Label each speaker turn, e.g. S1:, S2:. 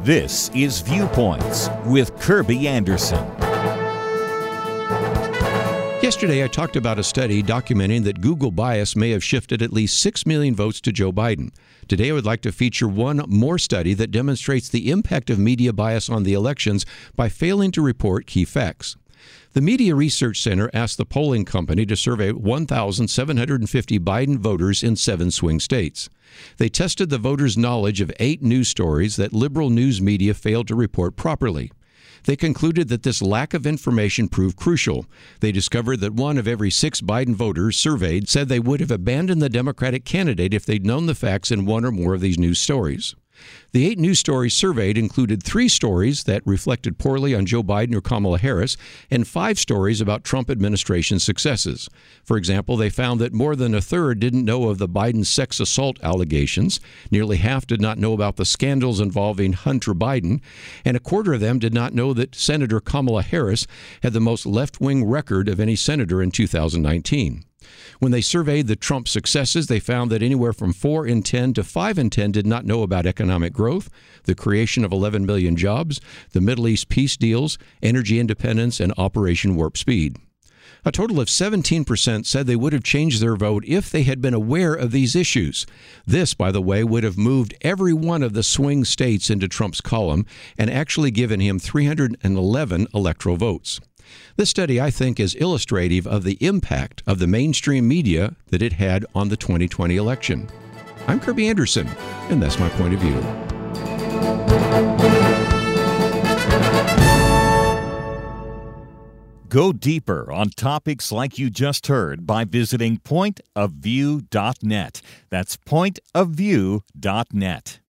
S1: This is Viewpoints with Kirby Anderson.
S2: Yesterday, I talked about a study documenting that Google bias may have shifted at least 6 million votes to Joe Biden. Today, I would like to feature one more study that demonstrates the impact of media bias on the elections by failing to report key facts. The Media Research Center asked the polling company to survey 1,750 Biden voters in 7 swing states. They tested the voters' knowledge of 8 news stories that liberal news media failed to report properly. They concluded that this lack of information proved crucial. They discovered that 1 of every 6 Biden voters surveyed said they would have abandoned the Democratic candidate if they'd known the facts in 1 or more of these news stories. The 8 news stories surveyed included 3 stories that reflected poorly on Joe Biden or Kamala Harris and 5 stories about Trump administration successes. For example, they found that more than a third didn't know of the Biden sex assault allegations, nearly half did not know about the scandals involving Hunter Biden, and a quarter of them did not know that Senator Kamala Harris had the most left-wing record of any senator in 2019. When they surveyed the Trump successes, they found that anywhere from 4 in 10 to 5 in 10 did not know about economic growth, the creation of 11 million jobs, the Middle East peace deals, energy independence, and Operation Warp Speed. A total of 17% said they would have changed their vote if they had been aware of these issues. This, by the way, would have moved every one of the swing states into Trump's column and actually given him 311 electoral votes. This study, I think, is illustrative of the impact of the mainstream media that it had on the 2020 election. I'm Kirby Anderson, and that's my point of view.
S1: Go deeper on topics like you just heard by visiting pointofview.net. That's pointofview.net.